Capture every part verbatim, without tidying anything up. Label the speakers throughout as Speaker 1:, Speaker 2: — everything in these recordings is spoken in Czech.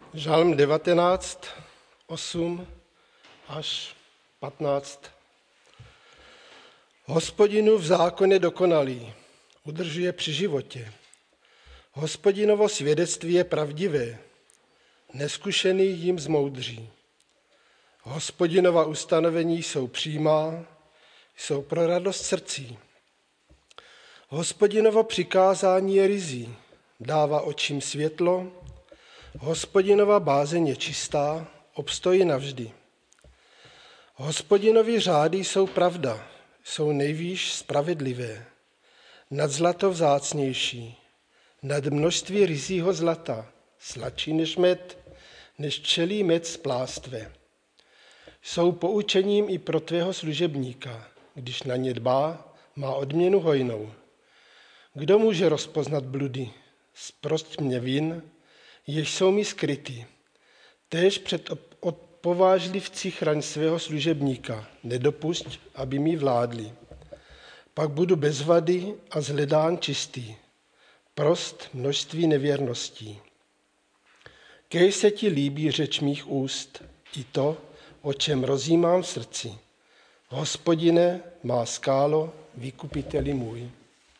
Speaker 1: Žalm devatenáct, osm až patnáct. Hospodinu v zákoně dokonalý, udržuje při životě. Hospodinovo svědectví je pravdivé, neskušený jim zmoudří. Hospodinova ustanovení jsou přímá, jsou pro radost srdcí. Hospodinovo přikázání je ryzí, dává očím světlo. Hospodinova bázeň je čistá, obstojí navždy. Hospodinovi řády jsou pravda, jsou nejvýš spravedlivé, nad zlato vzácnější, nad množství ryzího zlata, sladší než med, než včelí med z plástve. Jsou poučením i pro tvého služebníka, když na ně dbá, má odměnu hojnou. Kdo může rozpoznat bludy? Zprost mě vin, jež jsou mi skryty. Též před povážlivci chraň svého služebníka, nedopusť, aby mi vládli. Pak budu bez vady a zhledán čistý, prost množství nevěrností. Kéž se ti líbí řeč mých úst, i to, o čem rozjímám v srdci. Hospodine, má skálo, vykupiteli můj.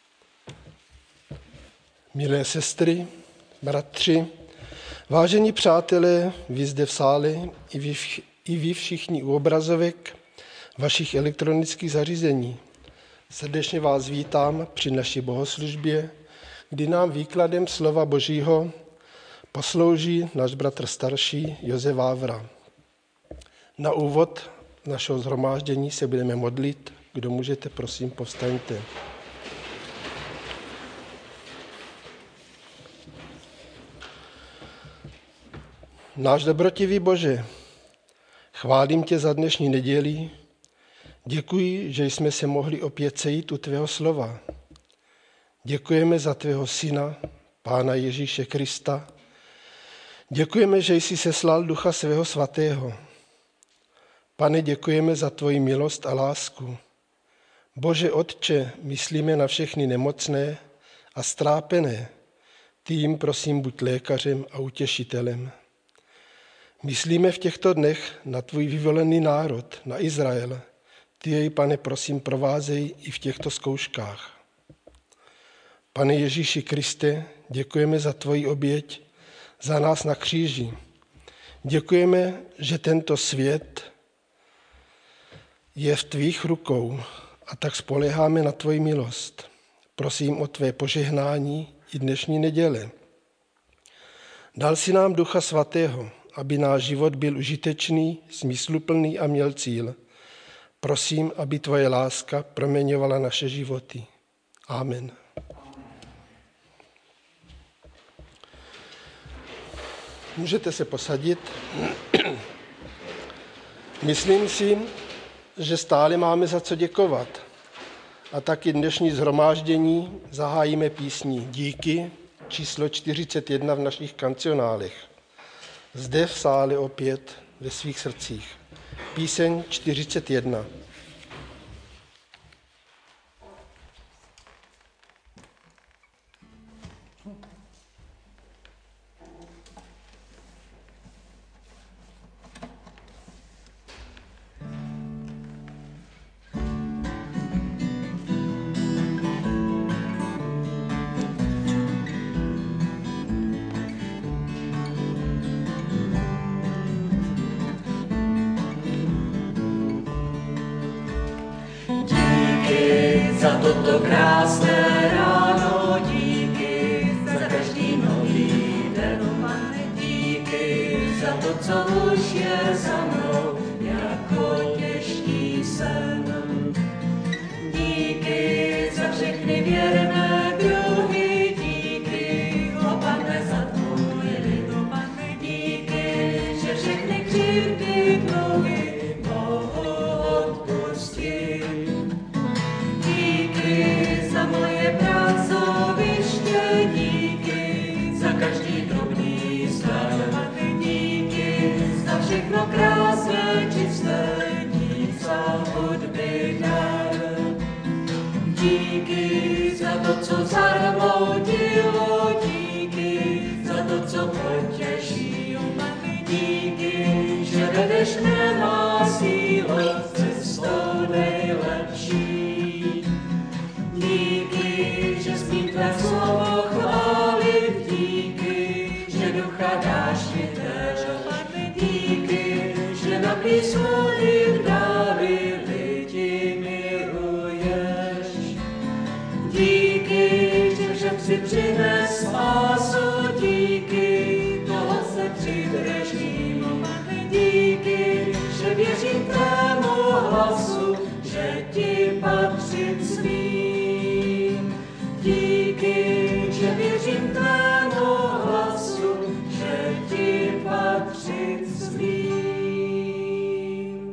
Speaker 1: Milé sestry, bratři, vážení přátelé, vy zde v sále, i vy, i vy všichni u obrazovek vašich elektronických zařízení. Srdečně vás vítám při naší bohoslužbě, kdy nám výkladem slova Božího poslouží náš bratr starší Josef Vávra. Na úvod našeho shromáždění se budeme modlit. Kdo můžete, prosím, povstaňte. Náš dobrotivý Bože, chválím tě za dnešní neděli. Děkuji, že jsme se mohli opět sejít u tvého slova. Děkujeme za tvého syna, Pána Ježíše Krista. Děkujeme, že jsi seslal Ducha svého svatého. Pane, děkujeme za tvoji milost a lásku. Bože Otče, myslíme na všechny nemocné a strápené. Ty jim, prosím, buď lékařem a utěšitelem. Myslíme v těchto dnech na tvůj vyvolený národ, na Izrael. Ty jej, Pane, prosím, provázej i v těchto zkouškách. Pane Ježíši Kriste, děkujeme za tvoji oběť, za nás na kříži. Děkujeme, že tento svět je v tvých rukou a tak spoléháme na tvoji milost. Prosím o tvé požehnání i dnešní neděle. Dal si nám Ducha svatého, aby náš život byl užitečný, smysluplný a měl cíl. Prosím, aby tvoje láska proměňovala naše životy. Amen. Můžete se posadit. Myslím si, že stále máme za co děkovat. A taky dnešní shromáždění zahájíme písní Díky, číslo čtyřicet jedna v našich kancionálech. Zde v sále opět ve svých srdcích. Píseň čtyřicet jedna.
Speaker 2: Za toto krásné ráno díky, za každý nový den, Pane, díky, za to, co už je za mnou, jako těžký sen. Díky za všechny věrné druhy, díky, o Pane, za tvůj lid, o Pane, díky, že všechny křivdy dluhy mohu odpustit. Díky za moje pracoviště, díky za každý drobný sklad, díky za všechno krásné, čisté, dík za hudby dar. Díky za to, co zarmoutilo, díky za to, co potěší, vedeš nemá sílu cestou nejlepší. Díky, že smím tvé slovo chválit, díky, že ducha dáš mi též. Díky, že na písmu i v dáli lidi miluješ. Díky, že všem si přines spásu, díky, toho se přidržím. Díky, že věřím tvému hlasu, že ti patřit smím. Díky, že věřím tvému hlasu, že ti patřit smím.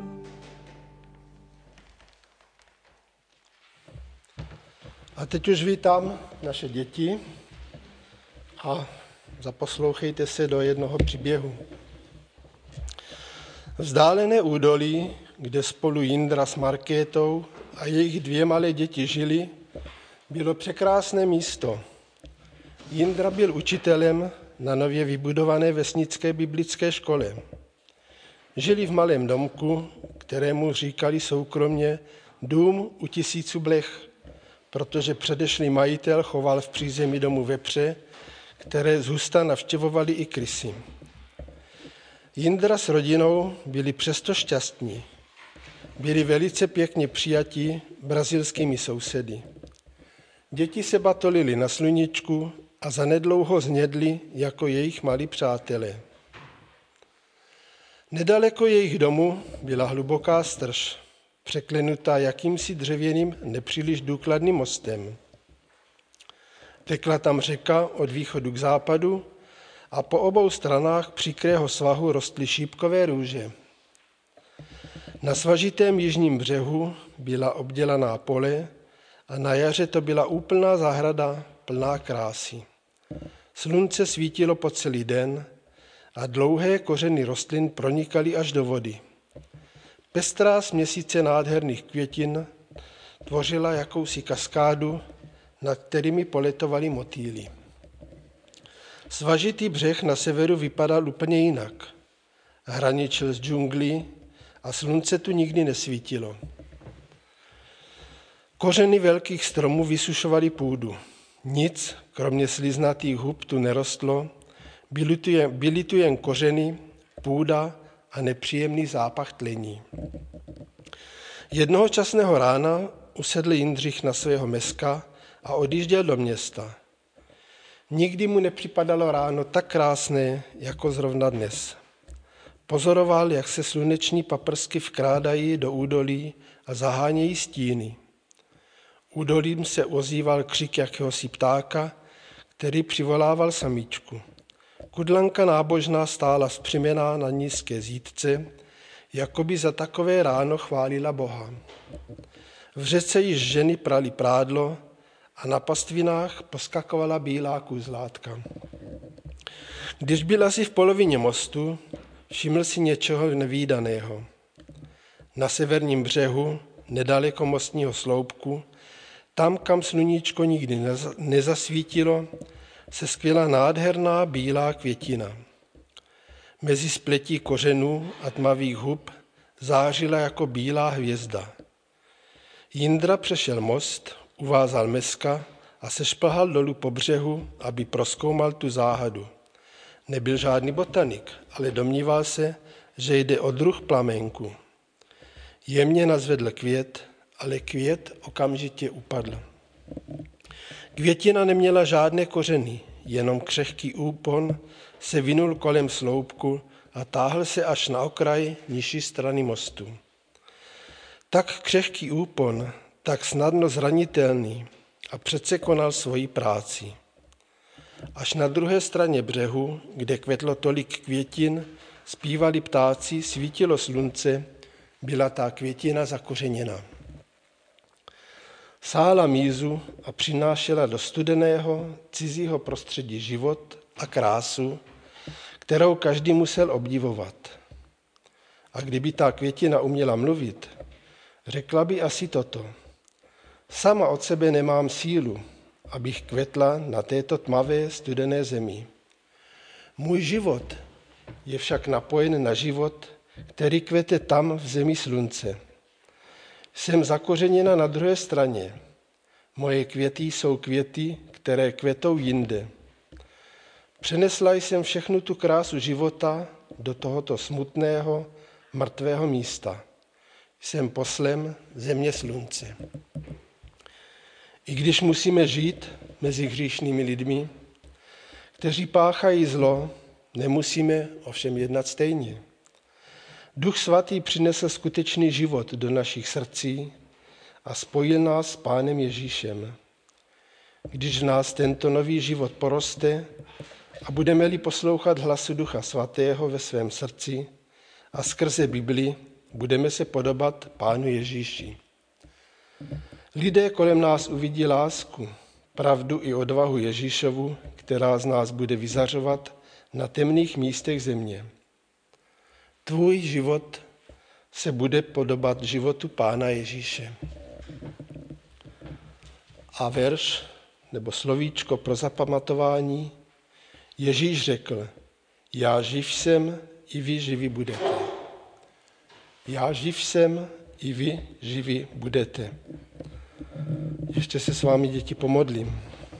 Speaker 1: A teď už vítám naše děti a zaposlouchejte se do jednoho příběhu. Vzdálené údolí, kde spolu Jindra s Markétou a jejich dvě malé děti žili, bylo překrásné místo. Jindra byl učitelem na nově vybudované vesnické biblické škole. Žili v malém domku, kterému říkali soukromně dům u tisíců blech, protože předešlý majitel choval v přízemí domu vepře, které zhusta navštěvovali i krysy. Jindra s rodinou byli přesto šťastní. Byli velice pěkně přijatí brazilskými sousedy. Děti se batolili na sluníčku a zanedlouho znědli jako jejich malí přátelé. Nedaleko jejich domu byla hluboká strž, překlenutá jakýmsi dřevěným nepříliš důkladným mostem. Tekla tam řeka od východu k západu a po obou stranách příkrého svahu rostly šípkové růže. Na svažitém jižním břehu byla obdělaná pole a na jaře to byla úplná zahrada plná krásy. Slunce svítilo po celý den a dlouhé kořeny rostlin pronikaly až do vody. Pestrá směsice nádherných květin tvořila jakousi kaskádu, nad kterými poletovaly motýly. Svažitý břeh na severu vypadal úplně jinak. Hraničil s džunglí a slunce tu nikdy nesvítilo. Kořeny velkých stromů vysušovaly půdu. Nic, kromě sliznatých hub, tu nerostlo, byly tu jen, byly tu jen kořeny, půda a nepříjemný zápach tlení. Jednoho časného rána usedl Jindřich na svého meska a odjížděl do města. Nikdy mu nepřipadalo ráno tak krásné, jako zrovna dnes. Pozoroval, jak se sluneční paprsky vkrádají do údolí a zahánějí stíny. Údolím se ozýval křik jakéhosi ptáka, který přivolával samičku. Kudlanka nábožná stála vzpřimená na nízké zítce, jako by za takové ráno chválila Boha. V řece již ženy prali prádlo a na pastvinách poskakovala bílá kůzlátka. Když byl asi v polovině mostu, všiml si něčeho nevídaného. Na severním břehu, nedaleko mostního sloupku, tam, kam sluníčko nikdy nezasvítilo, se skvěla nádherná bílá květina. Mezi spletí kořenů a tmavých hub zářila jako bílá hvězda. Jindra přešel most, uvázal meska a sešplhal dolů po břehu, aby prozkoumal tu záhadu. Nebyl žádný botanik, ale domníval se, že jde o druh plamenku. Jemně nazvedl květ, ale květ okamžitě upadl. Květina neměla žádné kořeny, jenom křehký úpon se vinul kolem sloupku a táhl se až na okraj nižší strany mostu. Tak křehký úpon, tak snadno zranitelný a přece konal svoji práci. Až na druhé straně břehu, kde kvetlo tolik květin, zpívali ptáci, svítilo slunce, byla ta květina zakořeněna. Sála mízu a přinášela do studeného, cizího prostředí život a krásu, kterou každý musel obdivovat. A kdyby ta květina uměla mluvit, řekla by asi toto. Sama od sebe nemám sílu, abych kvetla na této tmavé studené zemi. Můj život je však napojen na život, který kvete tam v zemi slunce. Jsem zakořeněna na druhé straně. Moje květy jsou květy, které kvetou jinde. Přenesla jsem všechnu tu krásu života do tohoto smutného, mrtvého místa. Jsem poslem země slunce. I když musíme žít mezi hříšnými lidmi, kteří páchají zlo, nemusíme ovšem jednat stejně. Duch svatý přinesl skutečný život do našich srdcí a spojil nás s Pánem Ježíšem. Když v nás tento nový život poroste a budeme-li poslouchat hlasu Ducha Svatého ve svém srdci a skrze Bibli, budeme se podobat Pánu Ježíši. Lidé kolem nás uvidí lásku, pravdu i odvahu Ježíšovu, která z nás bude vyzařovat na temných místech země. Tvůj život se bude podobat životu Pána Ježíše. A verš nebo slovíčko pro zapamatování. Ježíš řekl, já živ jsem, i vy živí budete. Já živ jsem, i vy živí budete. Ještě se s vámi, děti, pomodlím.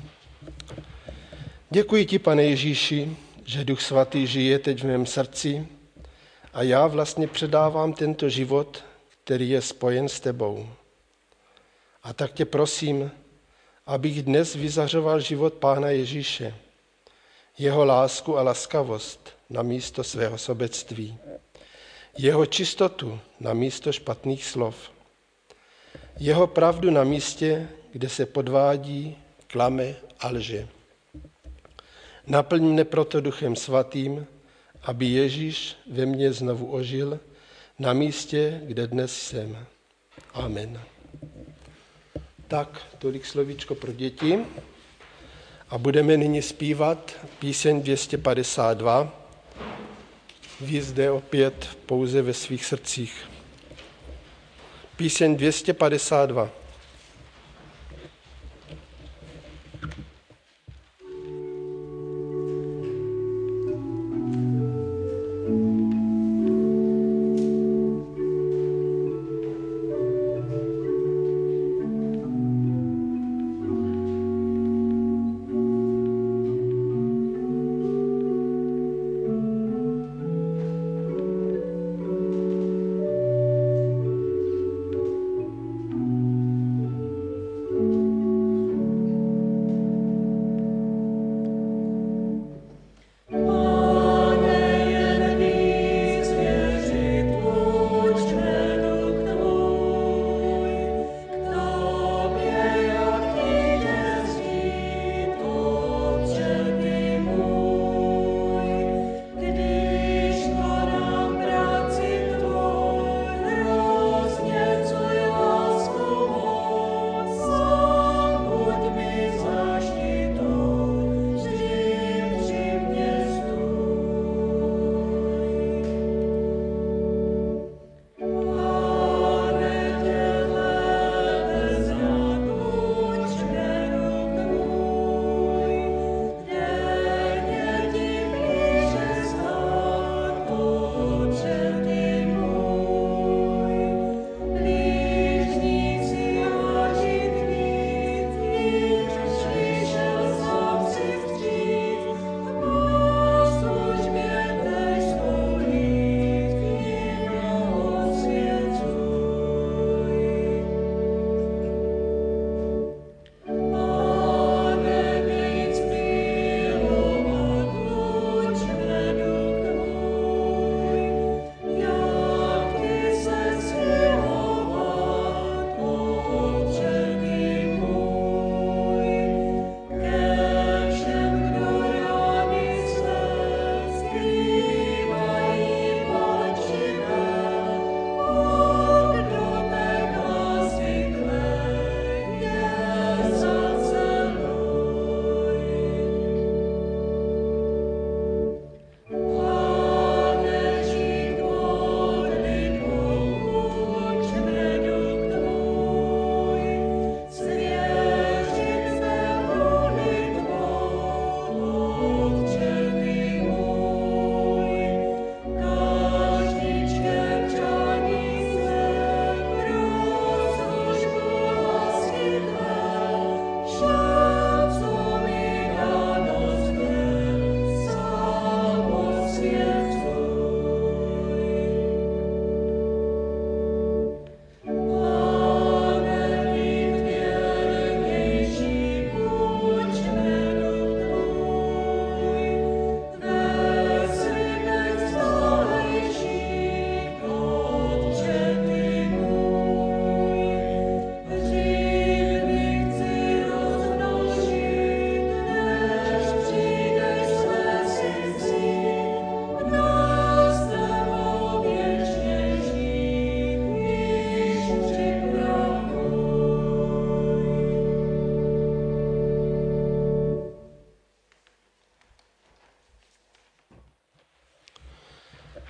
Speaker 1: Děkuji ti, Pane Ježíši, že Duch Svatý žije teď v mém srdci a já vlastně předávám tento život, který je spojen s tebou. A tak tě prosím, abych dnes vyzařoval život Pána Ježíše, jeho lásku a laskavost na místo svého sobectví, jeho čistotu na místo špatných slov, jeho pravdu na místě, kde se podvádí, klame a lže. Naplň mne proto Duchem Svatým, aby Ježíš ve mně znovu ožil na místě, kde dnes jsem. Amen. Tak, tolik slovíčko pro děti. A budeme nyní zpívat píseň dvě stě padesát dva. Vy zde opět pouze ve svých srdcích. Píseň dvě stě padesát dva.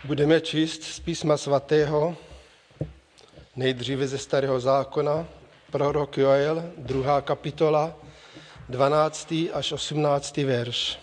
Speaker 1: Budeme číst z písma svatého, nejdříve ze Starého zákona, prorok Joel, druhá kapitola, dvanáctý až osmnáctý verš.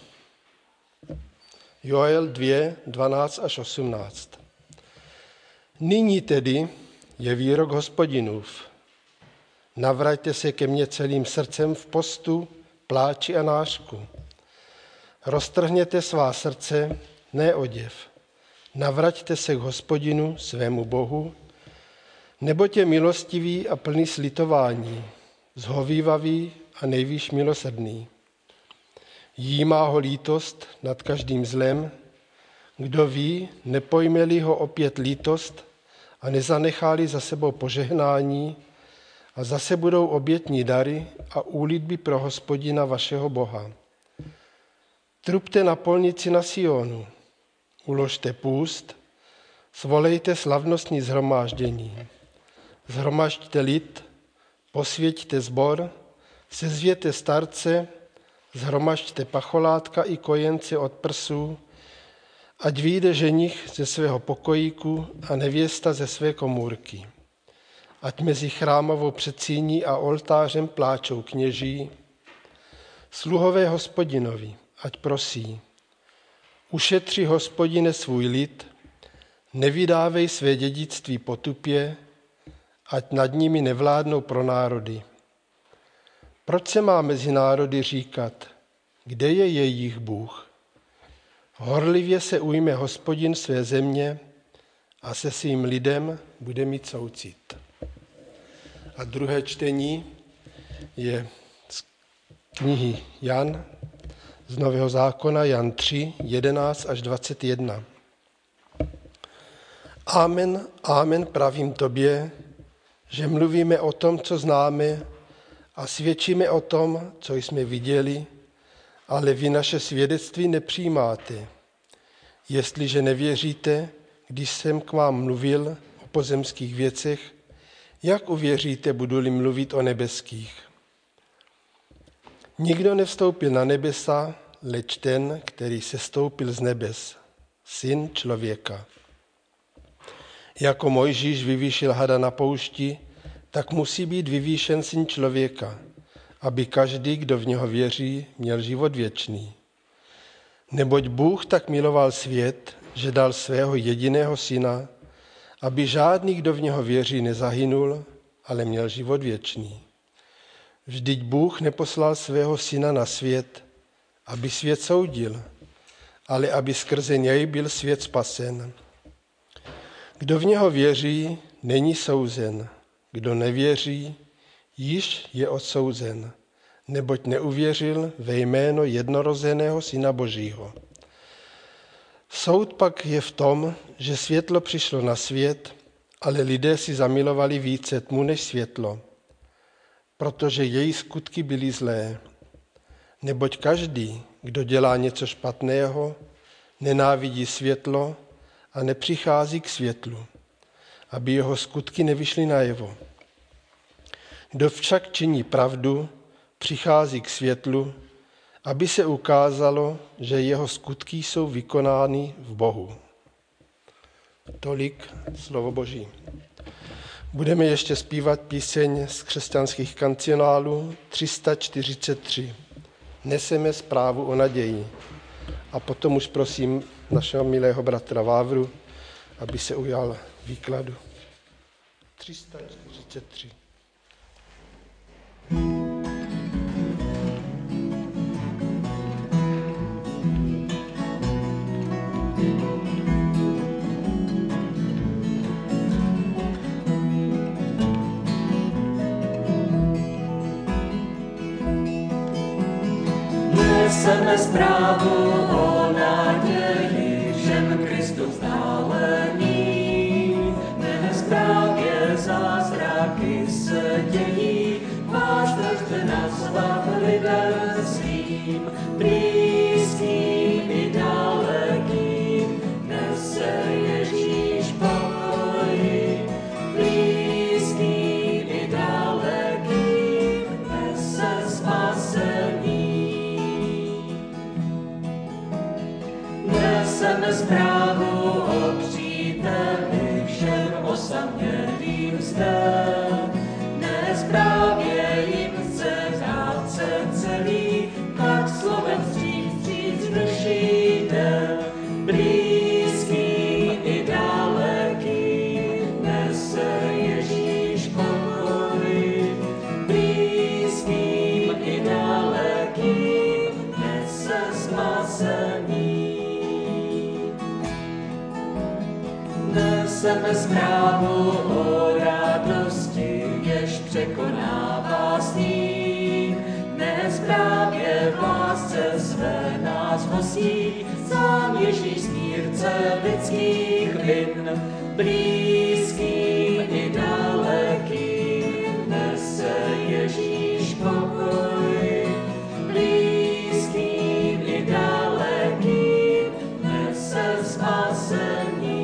Speaker 1: Joel dva, dvanáct až osmnáct. Nyní tedy je výrok Hospodinův. Navraťte se ke mně celým srdcem v postu, pláči a nářku. Roztrhněte svá srdce, ne oděv. Navraťte se k Hospodinu, svému Bohu, neboť je milostivý a plný slitování, zhovívavý a nejvýš milosrdný. Jímá ho lítost nad každým zlem, kdo ví, nepojme-li ho opět lítost a nezanechá-li za sebou požehnání a zase budou obětní dary a úlitby pro Hospodina vašeho Boha. Trubte na polnici na Sionu, uložte půst, svolejte slavnostní shromáždění. Zhromažďte lid, posvěťte sbor, sezvěte starce, zhromažďte pacholátka i kojence od prsů, ať vyjde ženich ze svého pokojíku a nevěsta ze své komůrky. Ať mezi chrámovou předsíní a oltářem pláčou kněží, sluhové Hospodinovi, ať prosí. Ušetři, Hospodine, svůj lid, nevydávej své dědictví potupě, ať nad nimi nevládnou pro národy. Proč se má mezi národy říkat, kde je jejich Bůh? Horlivě se ujme Hospodin své země a se svým lidem bude mít soucit. A druhé čtení je z knihy Jan, z Nového zákona, Jan tři, jedenáct až dvacet jedna. Amen, amen, pravím tobě, že mluvíme o tom, co známe, a svědčíme o tom, co jsme viděli, ale vy naše svědectví nepřijímáte. Jestliže nevěříte, když jsem k vám mluvil o pozemských věcech, jak uvěříte, budu-li mluvit o nebeských? Nikdo nevstoupil na nebesa, leč ten, který sestoupil z nebes, Syn člověka. Jako Mojžíš vyvýšil hada na poušti, tak musí být vyvýšen Syn člověka, aby každý, kdo v něho věří, měl život věčný. Neboť Bůh tak miloval svět, že dal svého jediného syna, aby žádný, kdo v něho věří, nezahynul, ale měl život věčný. Vždyť Bůh neposlal svého syna na svět, aby svět soudil, ale aby skrze něj byl svět spasen. Kdo v něho věří, není souzen. Kdo nevěří, již je odsouzen, neboť neuvěřil ve jméno jednorozeného Syna Božího. Soud pak je v tom, že světlo přišlo na svět, ale lidé si zamilovali více tmu než světlo, protože její skutky byly zlé. Neboť každý, kdo dělá něco špatného, nenávidí světlo a nepřichází k světlu, aby jeho skutky nevyšly najevo. Kdo však činí pravdu, přichází k světlu, aby se ukázalo, že jeho skutky jsou vykonány v Bohu. Tolik slovo Boží. Budeme ještě zpívat píseň z křesťanských kancionálů tři sta čtyřicet tři. Neseme zprávu o naději. A potom už prosím našeho milého bratra Vávru, aby se ujal výkladu. tři sta čtyřicet tři.
Speaker 2: Neseme zprávu o naději všem Kristu vzdáleným, nezprávě zázraky se dějí, váš držte nazvat lidem svým, blízkým i dalekým, nese Ježíš pokoj, blízkým i dalekým, nese spasení. Neseme zprávu o osamělým zde. Dnes právě jim chce dát se celý, tak slovem vstříc, vstříc duší jde. Blízkým i dalekým nese Ježíš pokoj. Blízkým i dalekým nese spasení. Neseme zprávu o radosti, jež překonává sníh. Dnes právě v lásce své nás hostí, sám Ježíš smírce lidských vin. Blízkým i dalekým nese Ježíš pokoj. Blízkým i dalekým nese spasení.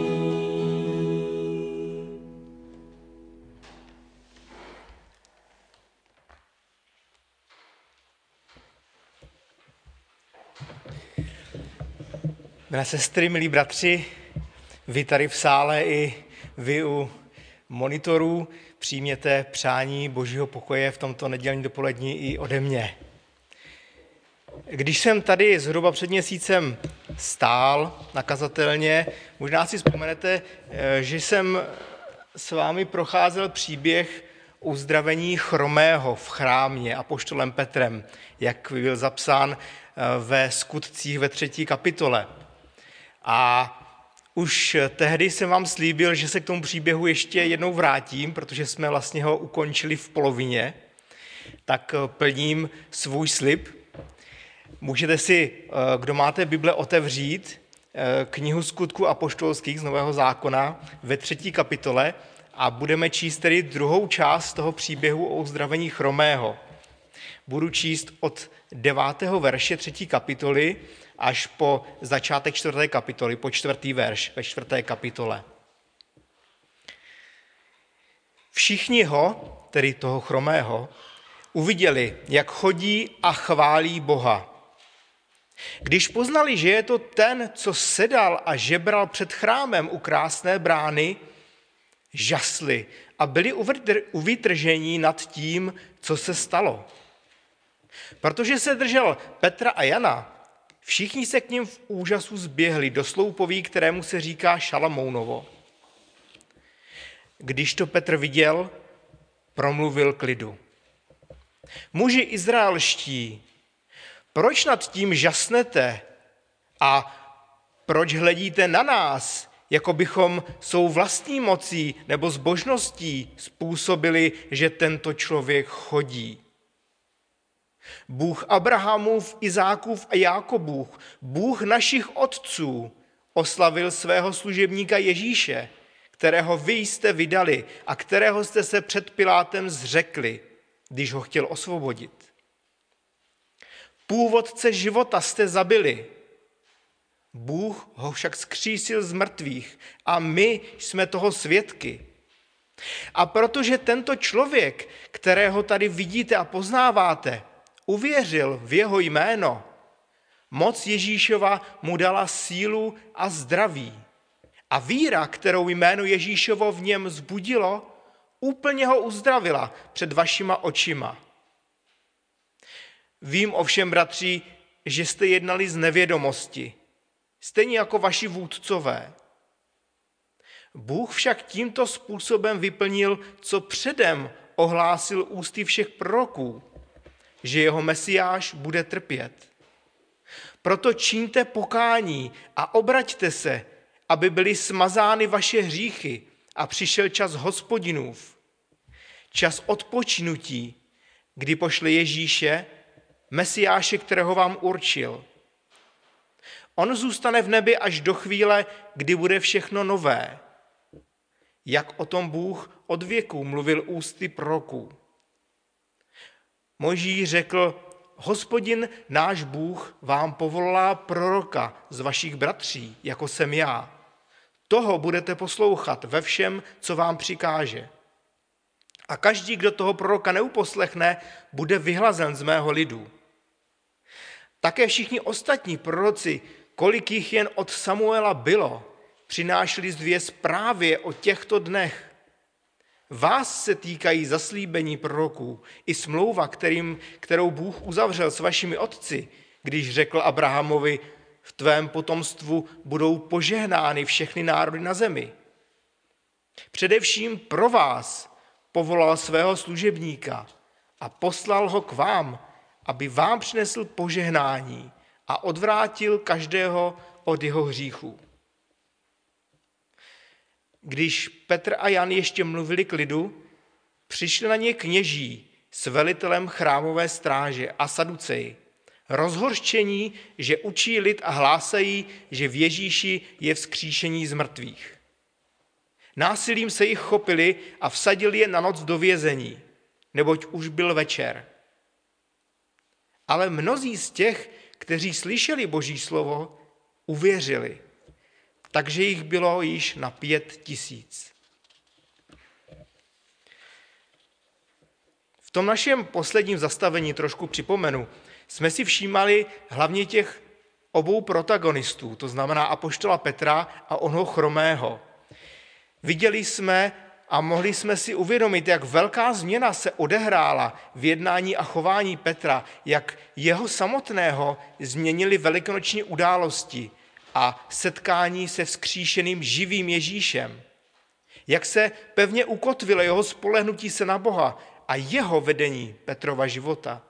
Speaker 3: Milé sestry, milí bratři, vy tady v sále i vy u monitorů přijměte přání Božího pokoje v tomto nedělním dopolední i ode mě. Když jsem tady zhruba před měsícem stál nakazatelně, možná si vzpomenete, že jsem s vámi procházel příběh uzdravení chromého v chrámě apoštolem Petrem, jak byl zapsán ve Skutcích ve třetí kapitole. A už tehdy jsem vám slíbil, že se k tomu příběhu ještě jednou vrátím, protože jsme vlastně ho ukončili v polovině, tak plním svůj slib. Můžete si, kdo máte Bible, otevřít knihu Skutků apoštolských z Nového zákona ve třetí kapitole a budeme číst tedy druhou část toho příběhu o uzdravení chromého. Budu číst od devátého verše třetí kapitoly až po začátek čtvrté kapitoly, po čtvrtý verš ve čtvrté kapitole. Všichni ho, tedy toho chromého, uviděli, jak chodí a chválí Boha. Když poznali, že je to ten, co sedal a žebral před chrámem u krásné brány, žasli a byli uvytržení nad tím, co se stalo. Protože se držel Petra a Jana, všichni se k ním v úžasu zběhli do sloupoví, kterému se říká Šalamounovo. Když to Petr viděl, promluvil k lidu. Muži izraelští, proč nad tím žasnete a proč hledíte na nás, jako bychom svou vlastní mocí nebo zbožností způsobili, že tento člověk chodí? Bůh Abrahamův, Izákův a Jákobův, Bůh našich otců, oslavil svého služebníka Ježíše, kterého vy jste vydali a kterého jste se před Pilátem zřekli, když ho chtěl osvobodit. Původce života jste zabili, Bůh ho však vzkřísil z mrtvých a my jsme toho svědky. A protože tento člověk, kterého tady vidíte a poznáváte, uvěřil v jeho jméno, moc Ježíšova mu dala sílu a zdraví. A víra, kterou jméno Ježíšovo v něm vzbudilo, úplně ho uzdravila před vašima očima. Vím ovšem, bratři, že jste jednali z nevědomosti, stejně jako vaši vůdcové. Bůh však tímto způsobem vyplnil, co předem ohlásil ústy všech proroků, že jeho Mesiáš bude trpět. Proto čiňte pokání a obraťte se, aby byly smazány vaše hříchy a přišel čas Hospodinův, čas odpočinutí, kdy pošle Ježíše, Mesiáše, kterého vám určil. On zůstane v nebi až do chvíle, kdy bude všechno nové, jak o tom Bůh od věků mluvil ústy proroků. Mojžíš řekl, Hospodin náš Bůh vám povolá proroka z vašich bratří, jako jsem já. Toho budete poslouchat ve všem, co vám přikáže. A každý, kdo toho proroka neuposlechne, bude vyhlazen z mého lidu. Také všichni ostatní proroci, kolik jich jen od Samuela bylo, přinášeli zvěst právě o těchto dnech. Vás se týkají zaslíbení proroků i smlouva, kterým, kterou Bůh uzavřel s vašimi otci, když řekl Abrahamovi, v tvém potomstvu budou požehnány všechny národy na zemi. Především pro vás povolal svého služebníka a poslal ho k vám, aby vám přinesl požehnání a odvrátil každého od jeho hříchů. Když Petr a Jan ještě mluvili k lidu, přišli na ně kněží s velitelem chrámové stráže a saduceji, rozhořčení, že učí lid a hlásají, že v Ježíši je vzkříšení z mrtvých. Násilím se jich chopili a vsadili je na noc do vězení, neboť už byl večer. Ale mnozí z těch, kteří slyšeli Boží slovo, uvěřili, takže jich bylo již na pět tisíc. V tom našem posledním zastavení trošku připomenu, jsme si všímali hlavně těch obou protagonistů, to znamená apoštola Petra a onoho chromého. Viděli jsme a mohli jsme si uvědomit, jak velká změna se odehrála v jednání a chování Petra, jak jeho samotného změnili velikonoční události a setkání se vzkříšeným živým Ježíšem. Jak se pevně ukotvilo jeho spolehnutí se na Boha a jeho vedení Petrova života.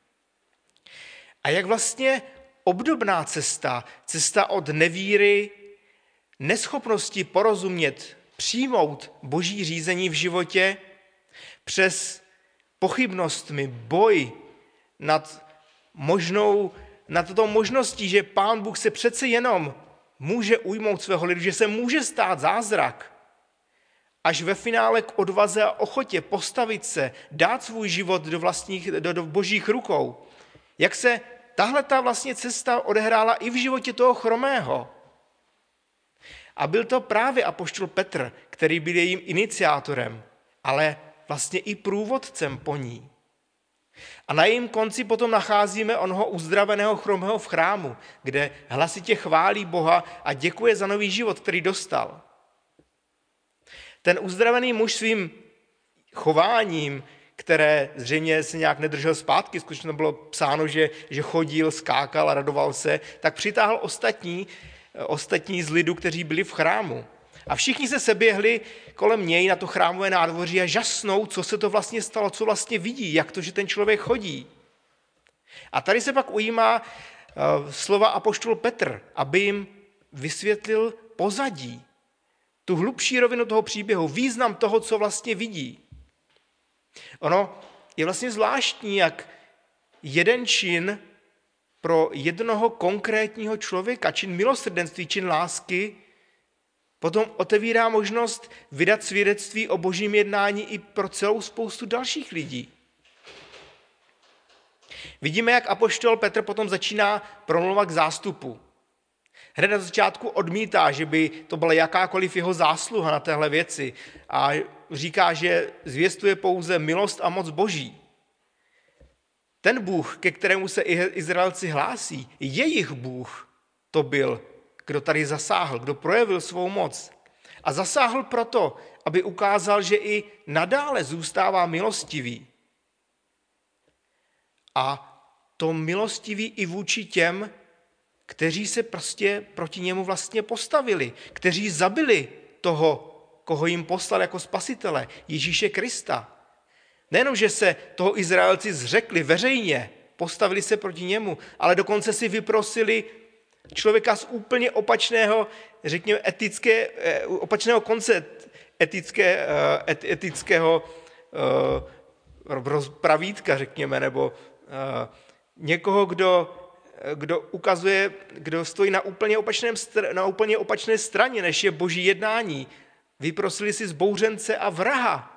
Speaker 3: A jak vlastně obdobná cesta, cesta od nevíry, neschopnosti porozumět, přijmout Boží řízení v životě, přes pochybnostmi, boj nad možnou, nad tou možností, že Pán Bůh se přece jenom může ujmout svého lidu, že se může stát zázrak, až ve finále k odvaze a ochotě postavit se, dát svůj život do, vlastních, do, do božích rukou. Jak se tahle ta vlastně cesta odehrála i v životě toho chromého. A byl to právě apoštol Petr, který byl jejím iniciátorem, ale vlastně i průvodcem po ní. A na jejím konci potom nacházíme onoho uzdraveného chromého v chrámu, kde hlasitě chválí Boha a děkuje za nový život, který dostal. Ten uzdravený muž svým chováním, které zřejmě se nějak nedržel zpátky, skutečně bylo psáno, že, že chodil, skákal a radoval se, tak přitáhl ostatní, ostatní z lidu, kteří byli v chrámu. A všichni se seběhli kolem něj na to chrámové nádvoří a žasnou, co se to vlastně stalo, co vlastně vidí, jak to, že ten člověk chodí. A tady se pak ujímá uh, slova apoštol Petr, aby jim vysvětlil pozadí, tu hlubší rovinu toho příběhu, význam toho, co vlastně vidí. Ono je vlastně zvláštní, jak jeden čin pro jednoho konkrétního člověka, čin milosrdenství, čin lásky, potom otevírá možnost vydat svědectví o božím jednání i pro celou spoustu dalších lidí. Vidíme, jak apoštol Petr potom začíná promlouvat k zástupu. Hned na začátku odmítá, že by to byla jakákoliv jeho zásluha na téhle věci a říká, že zvěstuje pouze milost a moc boží. Ten Bůh, ke kterému se Izraelci hlásí, jejich Bůh to byl, kdo tady zasáhl, kdo projevil svou moc. A zasáhl proto, aby ukázal, že i nadále zůstává milostivý. A to milostivý i vůči těm, kteří se prostě proti němu vlastně postavili, kteří zabili toho, koho jim poslal jako spasitele, Ježíše Krista. Nejenom, že se toho Izraelci zřekli veřejně, postavili se proti němu, ale dokonce si vyprosili člověka z úplně opačného, řekněme, etické, opačného konce etické, et, etického uh, pravítka, řekněme, nebo uh, někoho, kdo, kdo ukazuje, kdo stojí na úplně, opačném, na úplně opačné straně, než je boží jednání. Vyprosili si zbouřence a vraha.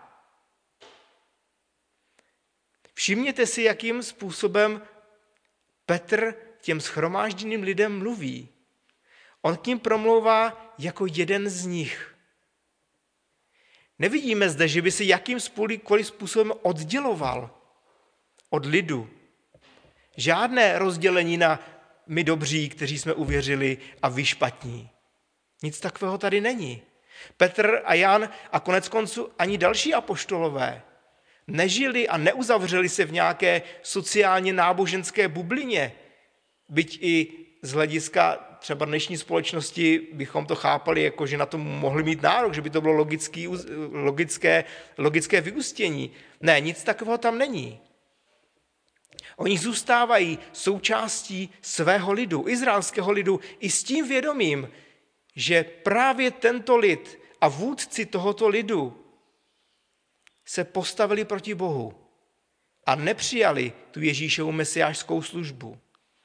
Speaker 3: Všimněte si, jakým způsobem Petr těm shromážděným lidem mluví. On k ním promlouvá jako jeden z nich. Nevidíme zde, že by se jakýmkoliv způsobem odděloval od lidu. Žádné rozdělení na my dobří, kteří jsme uvěřili, a vy špatní. Nic takového tady není. Petr a Jan a konec konců ani další apoštolové nežili a neuzavřeli se v nějaké sociálně náboženské bublině, byť i z hlediska třeba dnešní společnosti bychom to chápali, jako že na to mohli mít nárok, že by to bylo logický, logické, logické vyústění. Ne, nic takového tam není. Oni zůstávají součástí svého lidu, izraelského lidu, i s tím vědomím, že právě tento lid a vůdci tohoto lidu se postavili proti Bohu a nepřijali tu Ježíšovu mesiášskou službu.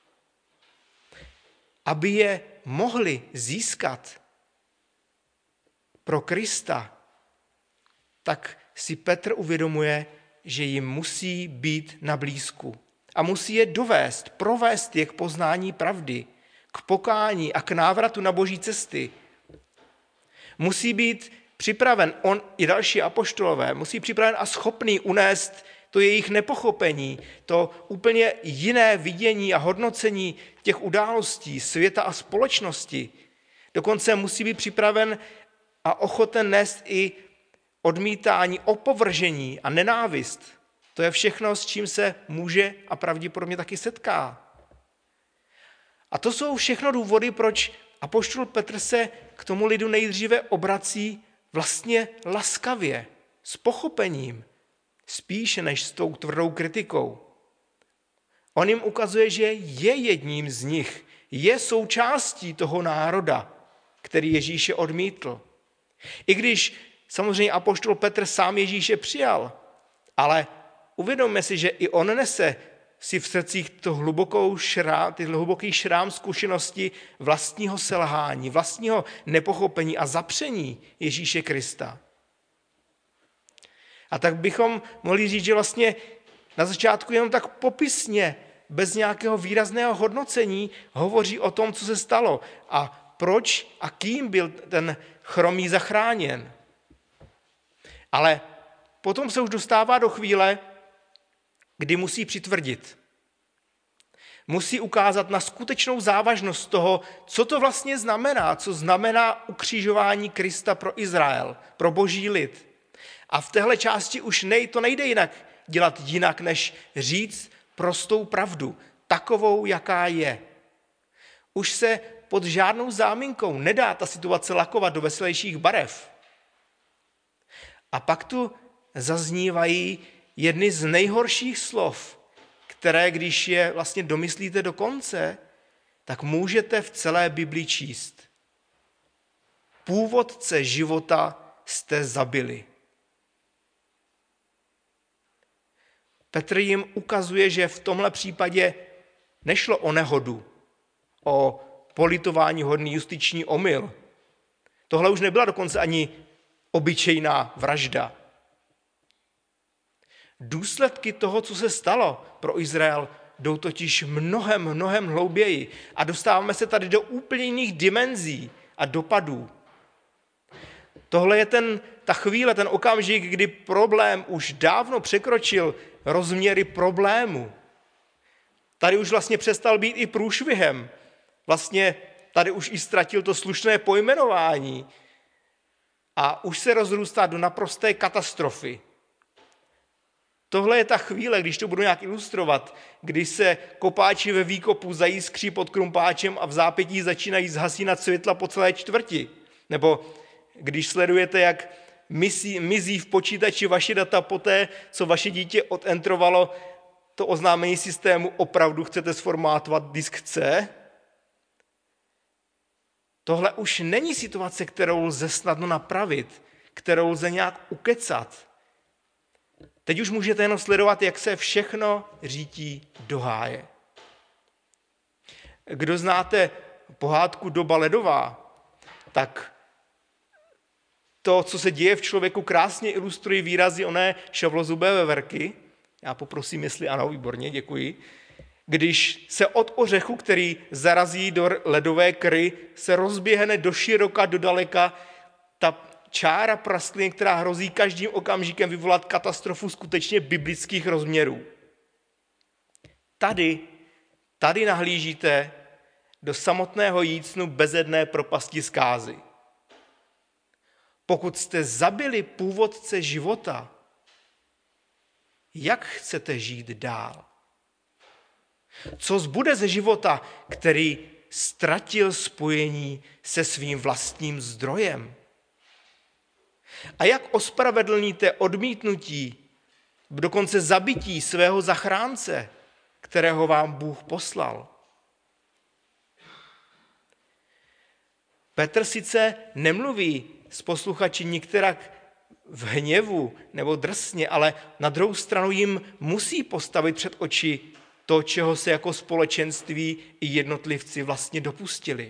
Speaker 3: Aby je mohli získat pro Krista, tak si Petr uvědomuje, že jim musí být na blízku a musí je dovést, provést je k poznání pravdy, k pokání a k návratu na boží cesty. Musí být připraven, on i další apoštolové, musí připraven a schopný unést to jejich nepochopení, to úplně jiné vidění a hodnocení těch událostí světa a společnosti. Dokonce musí být připraven a ochoten nést i odmítání, opovržení a nenávist. To je všechno, s čím se může a pravděpodobně taky setká. A to jsou všechno důvody, proč apoštol Petr se k tomu lidu nejdříve obrací vlastně laskavě, s pochopením, spíše než s tou tvrdou kritikou. On jim ukazuje, že je jedním z nich, je součástí toho národa, který Ježíše odmítl. I když samozřejmě apoštol Petr sám Ježíše přijal, ale uvědomme si, že i on nese si v srdcích to hlubokou šrám, ty hluboký šrám zkušenosti vlastního selhání, vlastního nepochopení a zapření Ježíše Krista. A tak bychom mohli říct, že vlastně na začátku jenom tak popisně, bez nějakého výrazného hodnocení, hovoří o tom, co se stalo a proč a kým byl ten chromý zachráněn. Ale potom se už dostává do chvíle, kdy musí přitvrdit. Musí ukázat na skutečnou závažnost toho, co to vlastně znamená, co znamená ukřižování Krista pro Izrael, pro boží lid. A v téhle části už nej, to nejde jinak dělat jinak, než říct prostou pravdu, takovou, jaká je. Už se pod žádnou záminkou nedá ta situace lakovat do veselějších barev. A pak tu zaznívají jedny z nejhorších slov, které, když je vlastně domyslíte do konce, tak můžete v celé Biblii číst. Původce života jste zabili. Petr jim ukazuje, že v tomhle případě nešlo o nehodu, o politování hodný justiční omyl. Tohle už nebyla dokonce ani obyčejná vražda. Důsledky toho, co se stalo pro Izrael, jdou totiž mnohem, mnohem hlouběji a dostáváme se tady do úplně jiných dimenzí a dopadů. Tohle je ten, ta chvíle, ten okamžik, kdy problém už dávno překročil rozměry problému. Tady už vlastně přestal být i průšvihem. Vlastně tady už i ztratil to slušné pojmenování a už se rozrůstá do naprosté katastrofy. Tohle je ta chvíle, když to budu nějak ilustrovat, kdy se kopáči ve výkopu zajiskří pod krumpáčem a v zápětí začínají zhasínat světla po celé čtvrti. Nebo když sledujete, jak mizí, mizí v počítači vaše data poté, co vaše dítě odentrovalo to oznámení systému, opravdu chcete sformátovat disk C? Tohle už není situace, kterou lze snadno napravit, kterou lze nějak ukecat. Teď už můžete jenom sledovat, jak se všechno řítí do háje. Kdo znáte pohádku Doba ledová, tak to, co se děje v člověku, krásně ilustrují výrazy oné šavlozubé veverky. Já poprosím, jestli ano, výborně, děkuji. Když se od ořechu, který zarazí do ledové kry, se rozběhne do široka, do daleka, ta čára prasklin, která hrozí každým okamžikem vyvolat katastrofu skutečně biblických rozměrů. Tady, tady nahlížíte do samotného jícnu bezedné propasti zkázy. Pokud jste zabili původce života, jak chcete žít dál? Co zbude ze života, který ztratil spojení se svým vlastním zdrojem? A jak ospravedlníte odmítnutí, dokonce zabití svého zachránce, kterého vám Bůh poslal? Petr sice nemluví s posluchači nikterak v hněvu nebo drsně, ale na druhou stranu jim musí postavit před oči to, čeho se jako společenství i jednotlivci vlastně dopustili.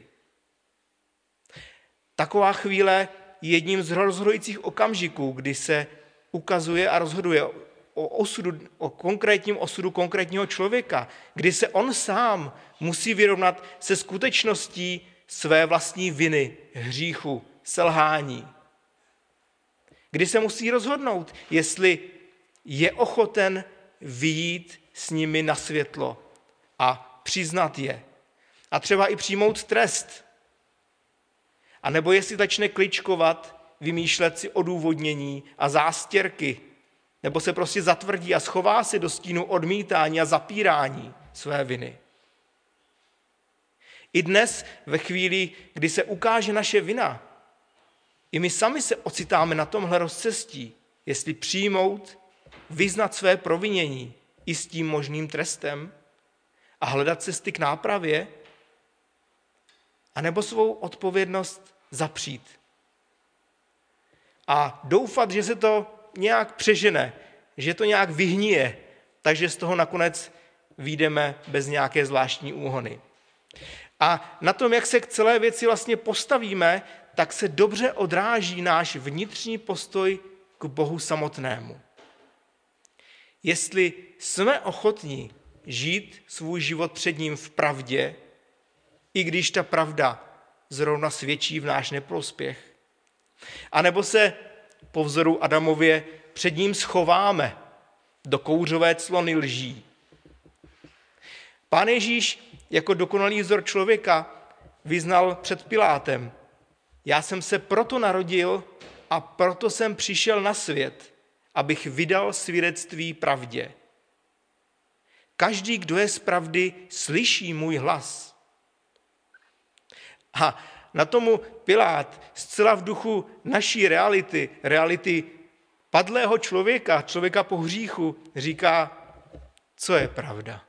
Speaker 3: Taková chvíle je jedním z rozhodujících okamžiků, kdy se ukazuje a rozhoduje o, osudu, o konkrétním osudu konkrétního člověka, kdy se on sám musí vyrovnat se skutečností své vlastní viny, hříchu, selhání. Kdy se musí rozhodnout, jestli je ochoten vyjít s nimi na světlo a přiznat je. A třeba i přijmout trest. A nebo jestli začne kličkovat, vymýšlet si odůvodnění a zástěrky, nebo se prostě zatvrdí a schová se do stínu odmítání a zapírání své viny. I dnes, ve chvíli, kdy se ukáže naše vina, i my sami se ocitáme na tomhle rozcestí, jestli přijmout, vyznat své provinění i s tím možným trestem a hledat cesty k nápravě, anebo svou odpovědnost zapřít. A doufat, že se to nějak přežene, že to nějak vyhnije, takže z toho nakonec vyjdeme bez nějaké zvláštní úhony. A na tom, jak se k celé věci vlastně postavíme, tak se dobře odráží náš vnitřní postoj k Bohu samotnému. Jestli jsme ochotní žít svůj život před ním v pravdě, i když ta pravda zrovna svědčí v náš neprospěch, anebo se po vzoru Adamově před ním schováme do kouřové clony lží. Pán Ježíš jako dokonalý vzor člověka vyznal před Pilátem: já jsem se proto narodil a proto jsem přišel na svět, abych vydal svědectví pravdě. Každý, kdo je z pravdy, slyší můj hlas. A na tomu Pilát zcela v duchu naší reality, reality padlého člověka, člověka po hříchu, říká, co je pravda.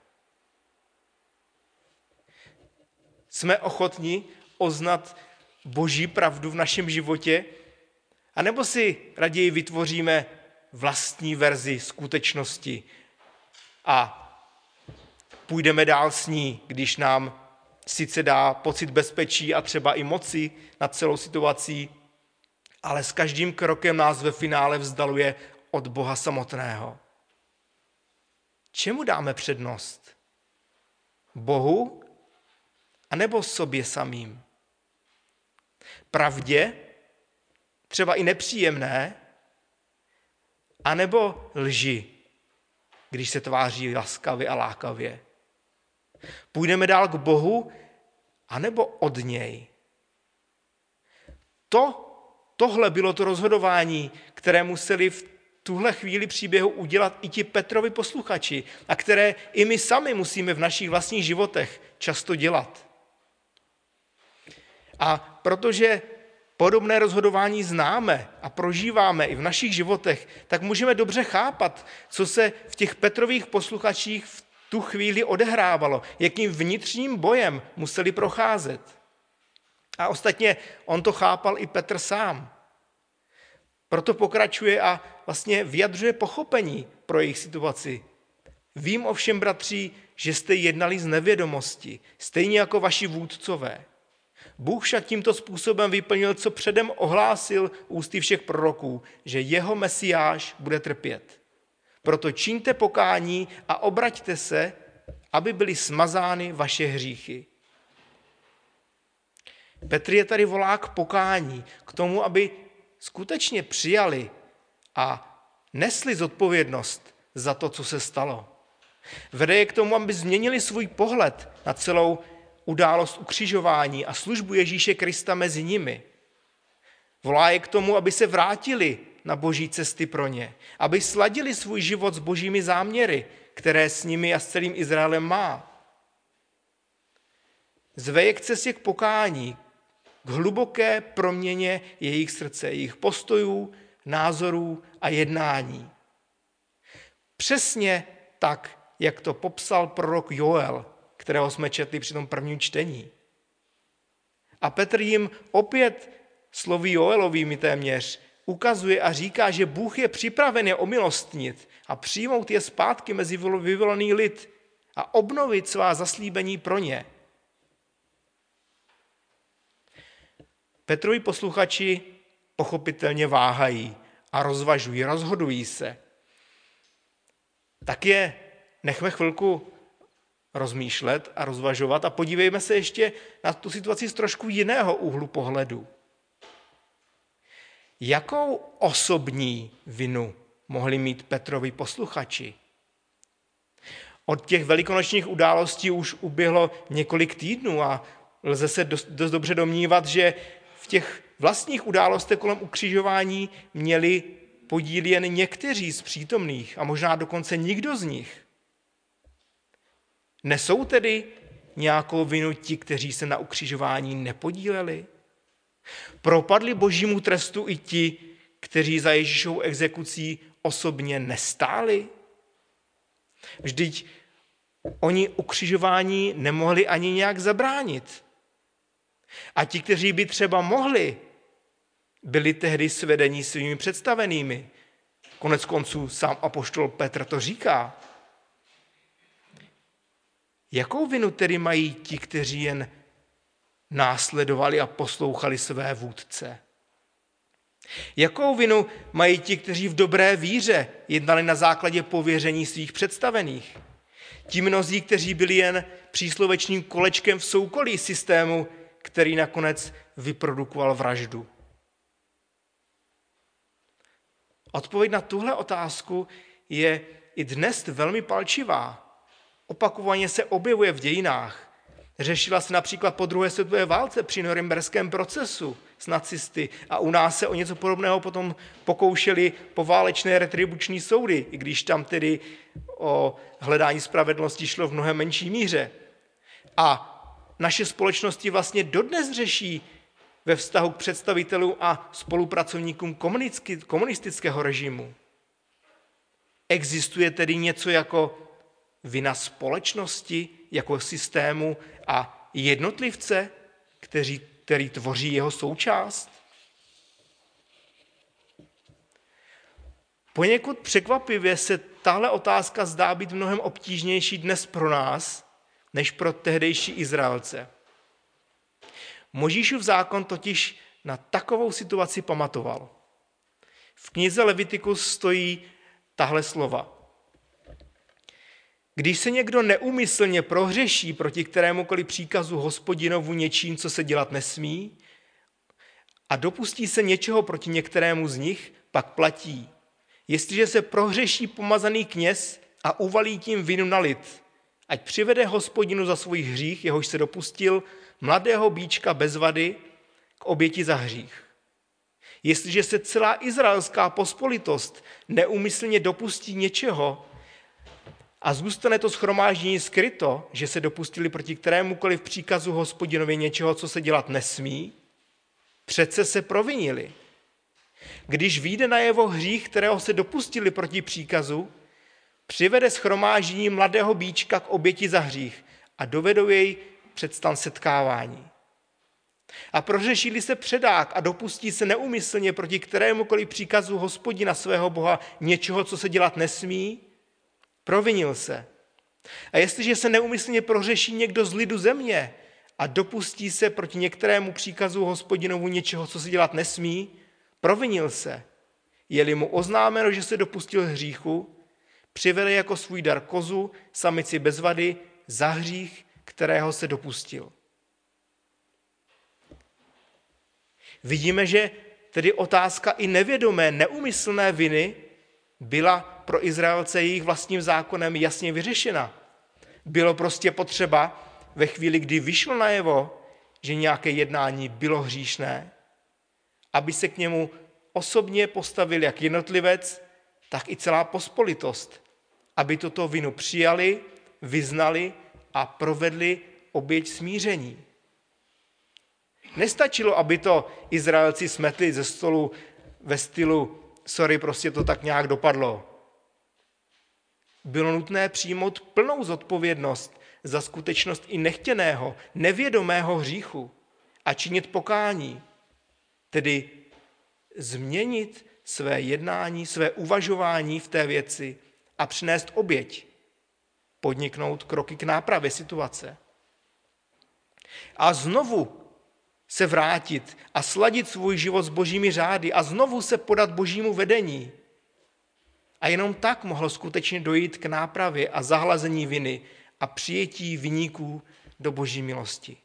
Speaker 3: Jsme ochotni oznat Boží pravdu v našem životě, anebo si raději vytvoříme vlastní verzi skutečnosti a půjdeme dál s ní, když nám sice dá pocit bezpečí a třeba i moci nad celou situací, ale s každým krokem nás ve finále vzdaluje od Boha samotného. Čemu dáme přednost? Bohu anebo sobě samým? Pravdě, třeba i nepříjemné, anebo lži, když se tváří laskavě a lákavě? Půjdeme dál k Bohu, anebo od něj? To, tohle bylo to rozhodování, které museli v tuhle chvíli příběhu udělat i ti Petrovi posluchači a které i my sami musíme v našich vlastních životech často dělat. A protože podobné rozhodování známe a prožíváme i v našich životech, tak můžeme dobře chápat, co se v těch Petrových posluchačích v tu chvíli odehrávalo, jakým vnitřním bojem museli procházet. A ostatně on to chápal i Petr sám. Proto pokračuje a vlastně vyjadřuje pochopení pro jejich situaci. Vím ovšem, bratři, že jste jednali z nevědomosti, stejně jako vaši vůdcové. Bůh však tímto způsobem vyplnil, co předem ohlásil ústy všech proroků, že jeho Mesiáš bude trpět. Proto čiňte pokání a obraťte se, aby byly smazány vaše hříchy. Petr je tady volá k pokání, k tomu, aby skutečně přijali a nesli zodpovědnost za to, co se stalo. Vede je k tomu, aby změnili svůj pohled na celou událost ukřižování a službu Ježíše Krista mezi nimi. Volá je k tomu, aby se vrátili na boží cesty pro ně, aby sladili svůj život s božími záměry, které s nimi a s celým Izraelem má. Zve je k cestě k pokání, k hluboké proměně jejich srdce, jejich postojů, názorů a jednání. Přesně tak, jak to popsal prorok Joel, kterého jsme četli při tom prvním čtení. A Petr jim opět slovy Joelovými téměř ukazuje a říká, že Bůh je připraven je omilostnit a přijmout je zpátky mezi vyvolený lid a obnovit svá zaslíbení pro ně. Petrovi posluchači pochopitelně váhají a rozvažují, rozhodují se. Tak je nechme chvilku rozmýšlet a rozvažovat a podívejme se ještě na tu situaci z trošku jiného úhlu pohledu. Jakou osobní vinu mohli mít Petrovi posluchači? Od těch velikonočních událostí už uběhlo několik týdnů a lze se dost, dost dobře domnívat, že v těch vlastních událostech kolem ukřižování měli podíl jen někteří z přítomných a možná dokonce nikdo z nich. Nesou tedy nějakou vinu ti, kteří se na ukřižování nepodíleli? Propadli božímu trestu i ti, kteří za Ježíšovou exekucí osobně nestáli? Vždyť oni ukřižování nemohli ani nějak zabránit. A ti, kteří by třeba mohli, byli tehdy svedeni svými představenými. Konec konců sám apoštol Petr to říká. Jakou vinu tedy mají ti, kteří jen následovali a poslouchali své vůdce? Jakou vinu mají ti, kteří v dobré víře jednali na základě pověření svých představených? Ti mnozí, kteří byli jen příslovečným kolečkem v soukolí systému, který nakonec vyprodukoval vraždu. Odpověď na tuhle otázku je i dnes velmi palčivá. Opakovaně se objevuje v dějinách. Řešila se například po druhé světové válce při norimberském procesu s nacisty a u nás se o něco podobného potom pokoušeli poválečné retribuční soudy, i když tam tedy o hledání spravedlnosti šlo v mnohem menší míře. A naše společnosti vlastně dodnes řeší ve vztahu k představitelům a spolupracovníkům komunistického režimu. Existuje tedy něco jako vina společnosti, jako systému a jednotlivce, kteří, který tvoří jeho součást? Poněkud překvapivě se tahle otázka zdá být mnohem obtížnější dnes pro nás, než pro tehdejší Izraelce. Mojžíšův zákon totiž na takovou situaci pamatoval. V knize Levitikus stojí tahle slova. Když se někdo neúmyslně prohřeší proti kterémukoliv příkazu Hospodinovu něčím, co se dělat nesmí, a dopustí se něčeho proti některému z nich, pak platí. Jestliže se prohřeší pomazaný kněz a uvalí tím vinu na lid, ať přivede Hospodinu za svůj hřích, jehož se dopustil, mladého býčka bez vady k oběti za hřích. Jestliže se celá izraelská pospolitost neúmyslně dopustí něčeho a zůstane to shromáždění skryto, že se dopustili proti kterémukoliv příkazu Hospodinově něčeho, co se dělat nesmí, přece se provinili. Když vyjde najevo hřích, kterého se dopustili proti příkazu, přivede shromáždění mladého býčka k oběti za hřích a dovedou jej před stan setkávání. A prohřešili se předák a dopustí se neúmyslně proti kterémukoliv příkazu Hospodina svého Boha něčeho, co se dělat nesmí, provinil se. A jestliže se neúmyslně prohřeší někdo z lidu země a dopustí se proti některému příkazu Hospodinovu něčeho, co se dělat nesmí, provinil se. Je-li mu oznámeno, že se dopustil hříchu, přivede jako svůj dar kozu, samici bez vady, za hřích, kterého se dopustil. Vidíme, že tedy otázka i nevědomé, neúmyslné viny byla pro Izraelce jejich vlastním zákonem jasně vyřešena. Bylo prostě potřeba ve chvíli, kdy vyšlo najevo, že nějaké jednání bylo hříšné, aby se k němu osobně postavil jak jednotlivec, tak i celá pospolitost, aby toto vinu přijali, vyznali a provedli oběť smíření. Nestačilo, aby to Izraelci smetli ze stolu ve stylu sorry, prostě to tak nějak dopadlo. Bylo nutné přijmout plnou zodpovědnost za skutečnost i nechtěného, nevědomého hříchu a činit pokání, tedy změnit své jednání, své uvažování v té věci a přinést oběť, podniknout kroky k nápravě situace. A znovu se vrátit a sladit svůj život s božími řády a znovu se podat božímu vedení. A jenom tak mohlo skutečně dojít k nápravě a zahlazení viny a přijetí viníků do boží milosti.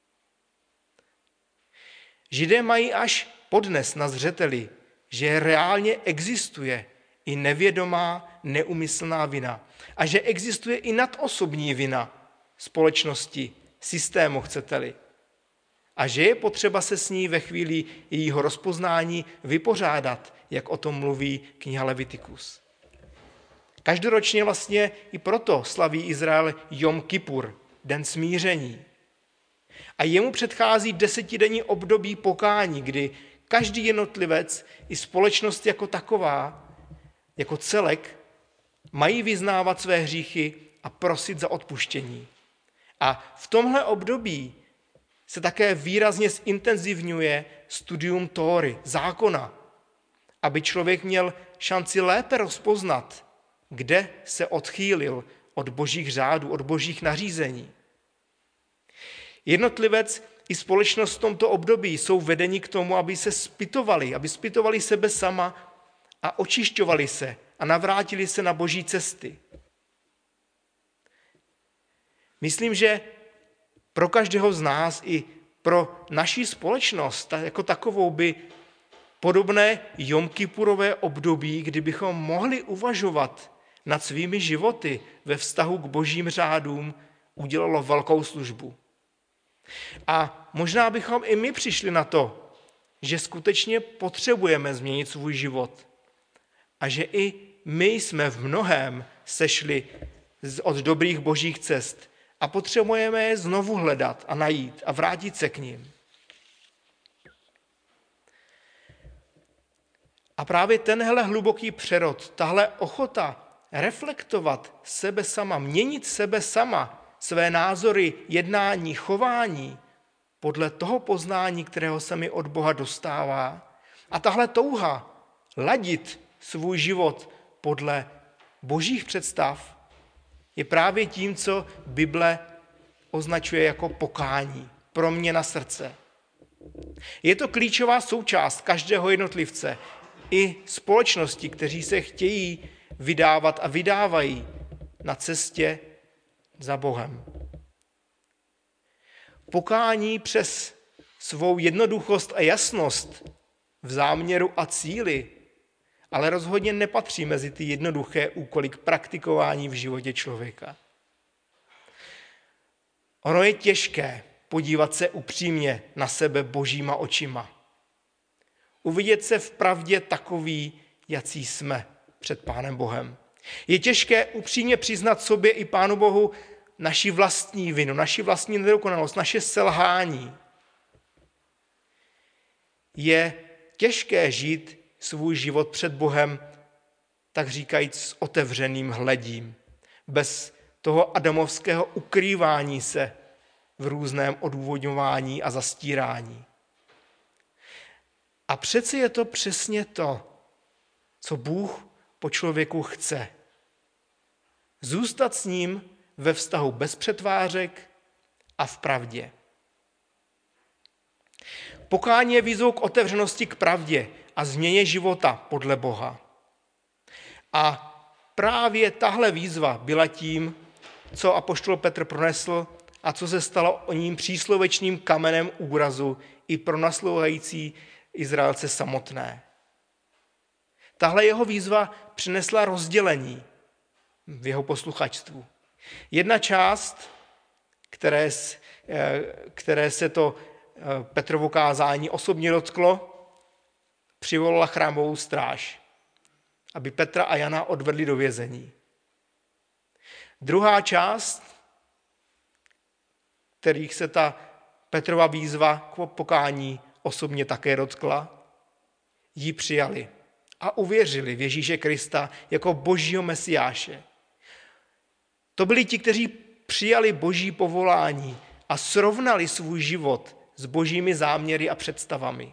Speaker 3: Židé mají až podnes na zřeteli, že reálně existuje i nevědomá, neumyslná vina a že existuje i nadosobní vina společnosti, systému, chcete-li. A že je potřeba se s ní ve chvíli jejího rozpoznání vypořádat, jak o tom mluví kniha Levitikus. Každoročně vlastně i proto slaví Izrael Jom Kipur, den smíření. A jemu předchází desetidenní období pokání, kdy každý jednotlivec i společnost jako taková, jako celek, mají vyznávat své hříchy a prosit za odpuštění. A v tomhle období se také výrazně zintenzivňuje studium Tóry, zákona, aby člověk měl šanci lépe rozpoznat, kde se odchýlil od božích řádů, od božích nařízení. Jednotlivec i společnost v tomto období jsou vedeni k tomu, aby se zpytovali, aby zpytovali sebe sama a očišťovali se a navrátili se na boží cesty. Myslím, že pro každého z nás i pro naši společnost jako takovou by podobné Jomkipurové období, kdy bychom mohli uvažovat nad svými životy ve vztahu k božím řádům, udělalo velkou službu. A možná bychom i my přišli na to, že skutečně potřebujeme změnit svůj život a že i my jsme v mnohém sešli od dobrých božích cest a potřebujeme je znovu hledat a najít a vrátit se k nim. A právě tenhle hluboký přerod, tahle ochota reflektovat sebe sama, měnit sebe sama, své názory, jednání, chování podle toho poznání, kterého se mi od Boha dostává. A tahle touha ladit svůj život podle božích představ je právě tím, co Bible označuje jako pokání, proměna srdce. Je to klíčová součást každého jednotlivce i společnosti, kteří se chtějí vydávat a vydávají na cestě za Bohem. Pokání přes svou jednoduchost a jasnost v záměru a cíli, ale rozhodně nepatří mezi ty jednoduché úkoly k praktikování v životě člověka. Ono je těžké podívat se upřímně na sebe božíma očima. Uvidět se v pravdě takový, jací jsme před Pánem Bohem. Je těžké upřímně přiznat sobě i Pánu Bohu naši vlastní vinu, naši vlastní nedokonalost, naše selhání. Je těžké žít svůj život před Bohem, tak říkajíc s otevřeným hledím, bez toho adamovského ukrývání se v různém odůvodňování a zastírání. A přeci je to přesně to, co Bůh po člověku chce. Zůstat s ním ve vztahu bez přetvářek a v pravdě. Pokání je výzvou k otevřenosti k pravdě a změně života podle Boha. A právě tahle výzva byla tím, co apoštol Petr pronesl a co se stalo o ním příslovečným kamenem úrazu i pro naslouchající Izraelce samotné. Tahle jeho výzva přinesla rozdělení v jeho posluchačstvu. Jedna část, které, které se to Petrovo kázání osobně dotklo, přivolala chrámovou stráž, aby Petra a Jana odvedli do vězení. Druhá část, kterých se ta Petrova výzva k pokání osobně také dotkla, ji přijali a uvěřili v Ježíše Krista jako božího mesiáše. To byli ti, kteří přijali boží povolání a srovnali svůj život s božími záměry a představami.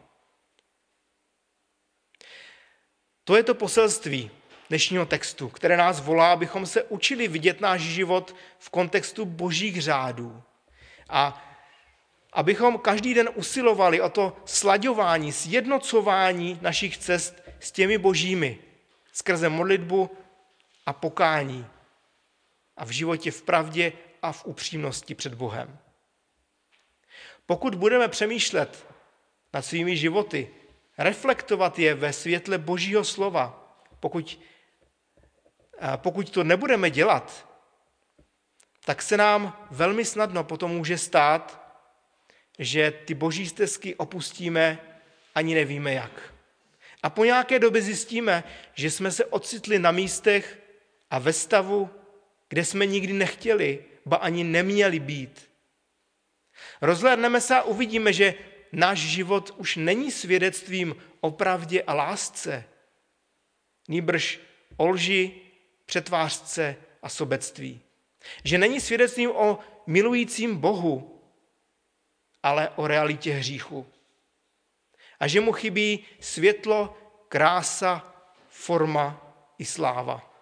Speaker 3: To je to poselství dnešního textu, které nás volá, abychom se učili vidět náš život v kontextu božích řádů a abychom každý den usilovali o to slaďování, sjednocování našich cest s těmi božími skrze modlitbu a pokání a v životě v pravdě a v upřímnosti před Bohem. Pokud budeme přemýšlet nad svými životy, reflektovat je ve světle božího slova, pokud, pokud to nebudeme dělat, tak se nám velmi snadno potom může stát, že ty boží stezky opustíme, ani nevíme jak. A po nějaké době zjistíme, že jsme se ocitli na místech a ve stavu, kde jsme nikdy nechtěli, ba ani neměli být. Rozhlédneme se a uvidíme, že náš život už není svědectvím o pravdě a lásce, nýbrž o lži, přetvářce a sobectví. Že není svědectvím o milujícím Bohu, ale o realitě hříchu. A že mu chybí světlo, krása, forma i sláva.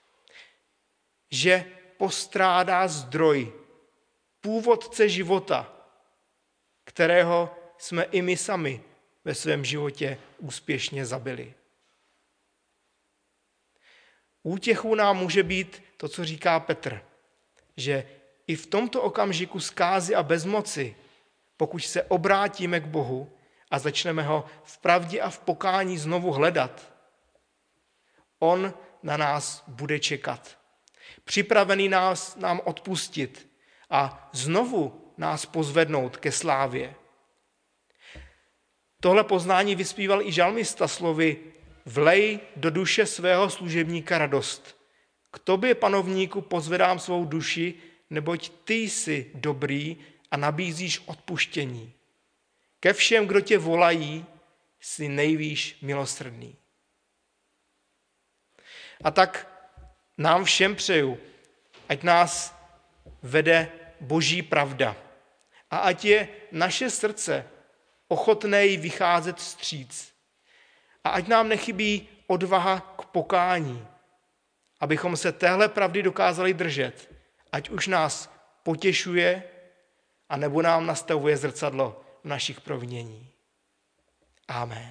Speaker 3: Že postrádá zdroj, původce života, kterého jsme i my sami ve svém životě úspěšně zabili. Útěchou nám může být to, co říká Petr, že i v tomto okamžiku zkázy a bezmoci, pokud se obrátíme k Bohu a začneme ho v pravdě a v pokání znovu hledat, on na nás bude čekat. Připravený nás nám odpustit a znovu nás pozvednout ke slávě. Tohle poznání vyspíval i žalmista slovy: vlej do duše svého služebníka radost. K tobě, panovníku, pozvedám svou duši, neboť ty jsi dobrý a nabízíš odpuštění. Ke všem, kdo tě volají, jsi nejvýš milosrdný. A tak nám všem přeju, ať nás vede boží pravda a ať je naše srdce ochotné jí vycházet vstříc. A ať nám nechybí odvaha k pokání, abychom se téhle pravdy dokázali držet, ať už nás potěšuje, a nebo nám nastavuje zrcadlo v našich provinění. Amen.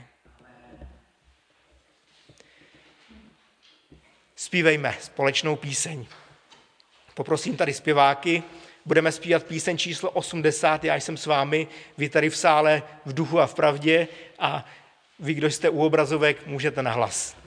Speaker 3: Zpívejme společnou píseň. Poprosím tady zpěváky, budeme zpívat píseň číslo osmdesát, já jsem s vámi, vy tady v sále v duchu a v pravdě a vy, kdo jste u obrazovek, můžete nahlas.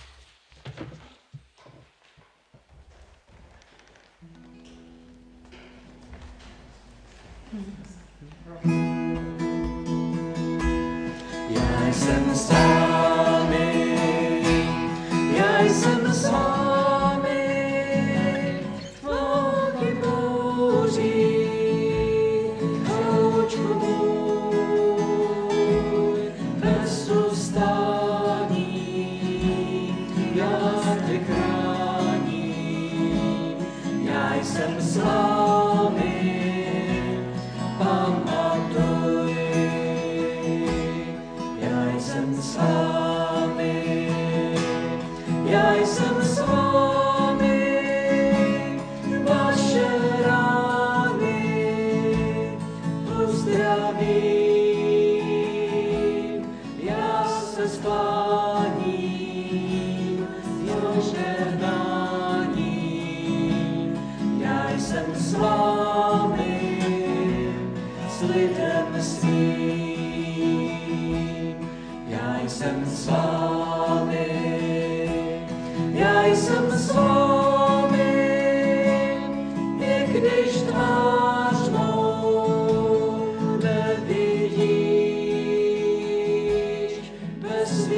Speaker 2: Já jsem s vámi, já jsem s vámi, vlaky bouří, kroučku můj, bez ustání, já tě chráním, já jsem s vámi, pamatuj, já jsem s vámi, já jsem s vámi, vaše rány uzdravím, já se skláním, požehnáním, já jsem s vámi, s lidem svým, já jsem s vámi, já jsem s vámi, i když tvář mou nevidíš, ve světě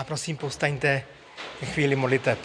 Speaker 3: prosím, povstaňte k chvíli modliteb.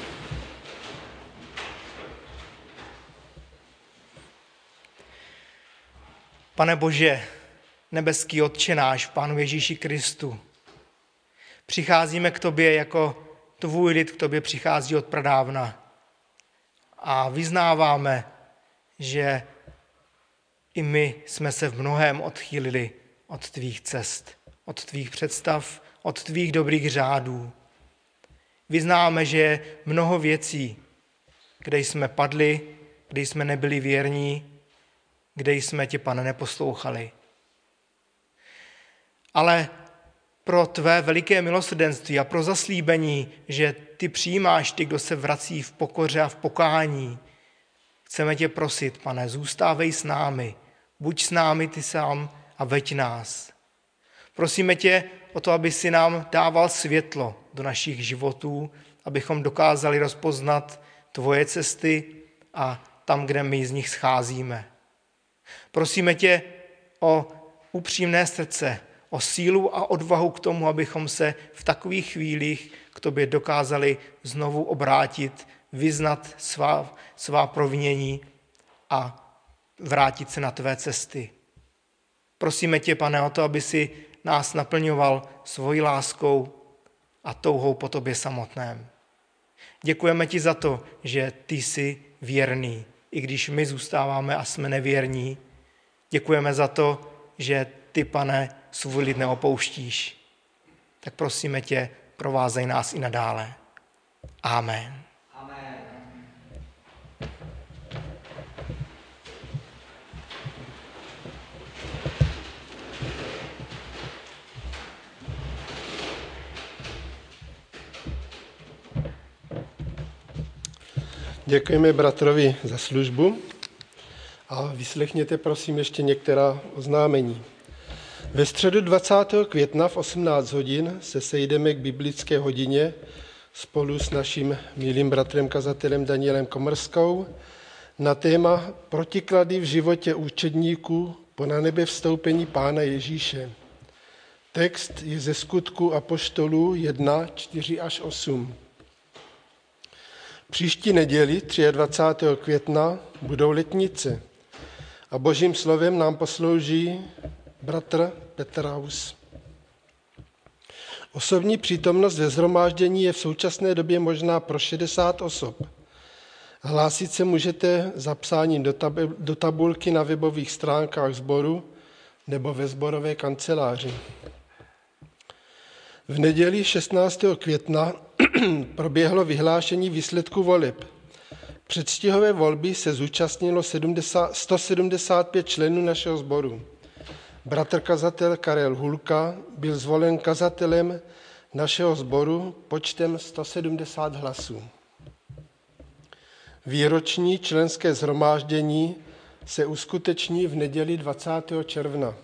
Speaker 3: Pane Bože, nebeský Otče náš, Pánu Ježíši Kristu, přicházíme k tobě jako tvůj lid, k tobě přichází od pradávna a vyznáváme, že i my jsme se v mnohém odchýlili od tvých cest, od tvých představ, od tvých dobrých řádů. Vyznáme, že je mnoho věcí, kde jsme padli, kde jsme nebyli věrní, kde jsme tě, Pane, neposlouchali. Ale pro tvé veliké milosrdenství a pro zaslíbení, že ty přijímáš ty, kdo se vrací v pokoře a v pokání, chceme tě prosit, Pane, zůstávej s námi, buď s námi ty sám a veď nás. Prosíme tě o to, aby si nám dával světlo do našich životů, abychom dokázali rozpoznat tvoje cesty a tam, kde my z nich scházíme. Prosíme tě o upřímné srdce, o sílu a odvahu k tomu, abychom se v takových chvílích k tobě dokázali znovu obrátit, vyznat svá, svá provinění a vrátit se na tvé cesty. Prosíme tě, Pane, o to, aby si nás naplňoval svojí láskou a touhou po tobě samotném. Děkujeme ti za to, že ty jsi věrný, i když my zůstáváme a jsme nevěrní. Děkujeme za to, že ty, Pane, svůj lid neopouštíš. Tak prosíme tě, provázej nás i nadále. Amen.
Speaker 2: Amen.
Speaker 1: Děkujeme bratrovi za službu a vyslechněte prosím ještě některá oznámení. Ve středu dvacátého května v osmnáct hodin se sejdeme k biblické hodině spolu s naším milým bratrem kazatelem Danielem Komrskou na téma Protiklady v životě učedníků po na nebe vstoupení Pána Ježíše. Text je ze Skutků apoštolů jedna, čtyři až osm. Příští neděli dvacátého třetího května budou letnice a božím slovem nám poslouží bratr Petr Haus. Osobní přítomnost ve shromáždění je v současné době možná pro šedesát osob. Hlásit se můžete zapsáním do, tab- do tabulky na webových stránkách sboru nebo ve sborové kanceláři. V neděli šestnáctého května proběhlo vyhlášení výsledků voleb. Předstihové volby se zúčastnilo sto sedmdesát pět členů našeho sboru. Bratr kazatel Karel Hulka byl zvolen kazatelem našeho sboru počtem sto sedmdesát hlasů. Výroční členské shromáždění se uskuteční v neděli dvacátého června.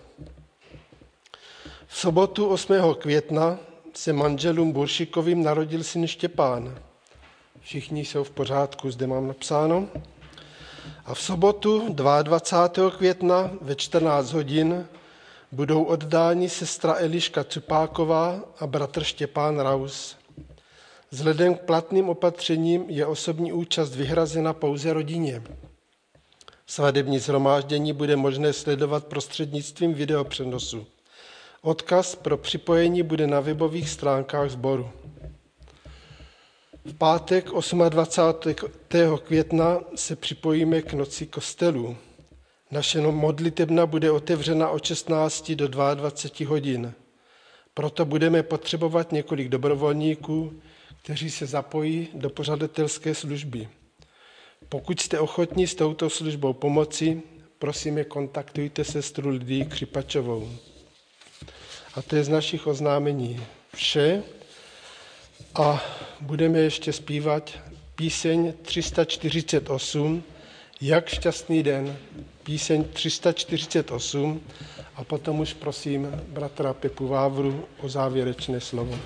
Speaker 1: V sobotu osmého května se manželům Buršikovým narodil syn Štěpán. Všichni jsou v pořádku, zde mám napsáno. A v sobotu dvacátého druhého května ve čtrnáct hodin budou oddáni sestra Eliška Cupáková a bratr Štěpán Raus. Vzhledem k platným opatřením je osobní účast vyhrazena pouze rodině. Svatební shromáždění bude možné sledovat prostřednictvím videopřenosu. Odkaz pro připojení bude na webových stránkách sboru. V pátek dvacátého osmého května se připojíme k noci kostelů. Naše modlitebna bude otevřena od šestnácti do dvaceti dvou hodin. Proto budeme potřebovat několik dobrovolníků, kteří se zapojí do pořadatelské služby. Pokud jste ochotní s touto službou pomoci, prosíme, kontaktujte sestru Lidii Křipačovou. A to je z našich oznámení vše. A budeme ještě zpívat píseň tři sta čtyřicet osm, Jak šťastný den, píseň tři sta čtyřicet osm, a potom už prosím bratra Pepu Vávru o závěrečné slovo.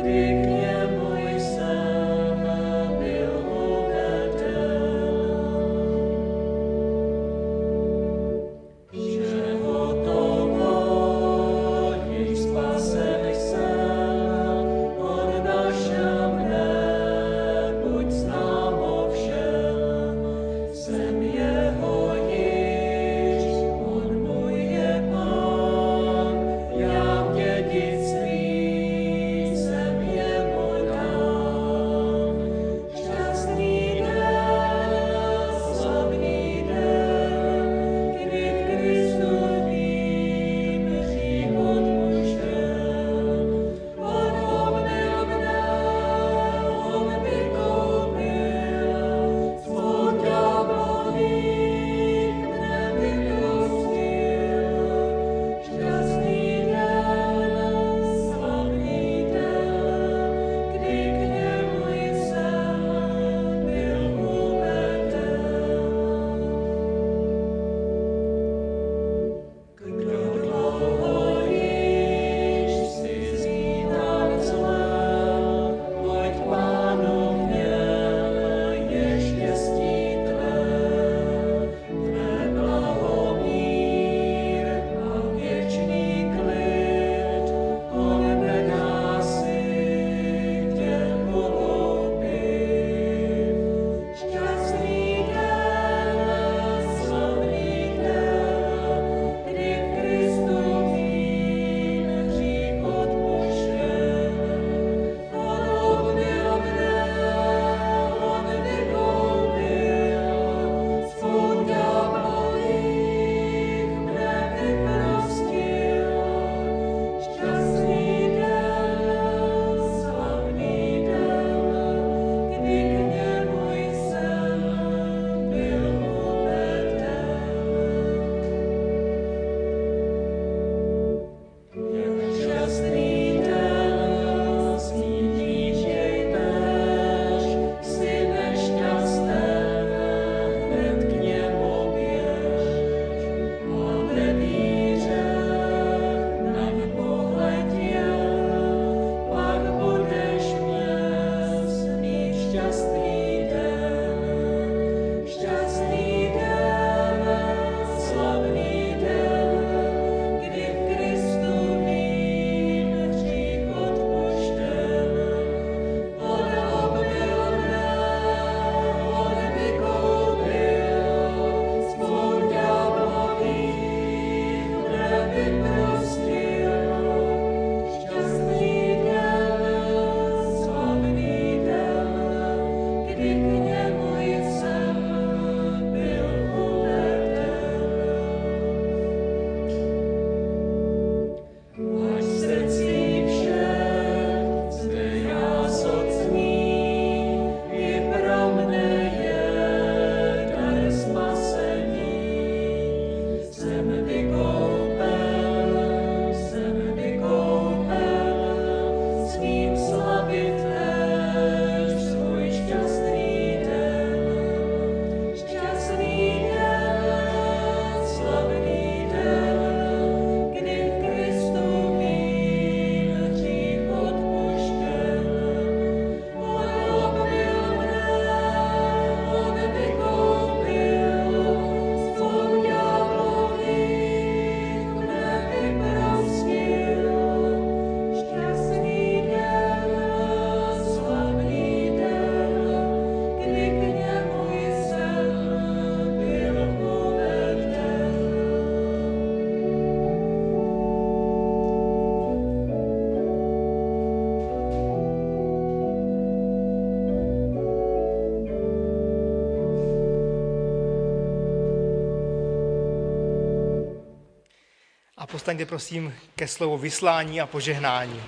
Speaker 3: povstaňte prosím ke slovu vyslání a požehnání.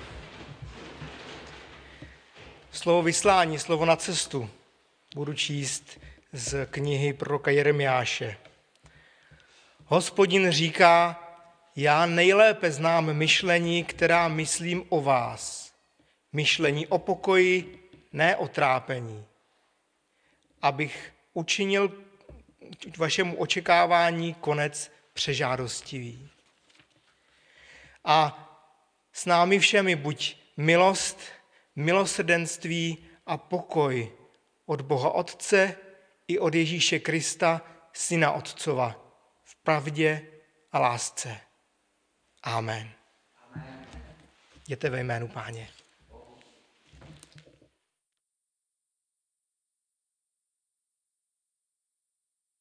Speaker 3: Slovo vyslání, slovo na cestu, budu číst z knihy proroka Jeremiáše. Hospodin říká, já nejlépe znám myšlení, která myslím o vás. Myšlení o pokoji, ne o trápení. Abych učinil vašemu očekávání konec přežádostivý. A s námi všemi buď milost milosrdenství a pokoj od Boha Otce i od Ježíše Krista, Syna Otcova, v pravdě a lásce. Amen. Jděte ve jménu Páně.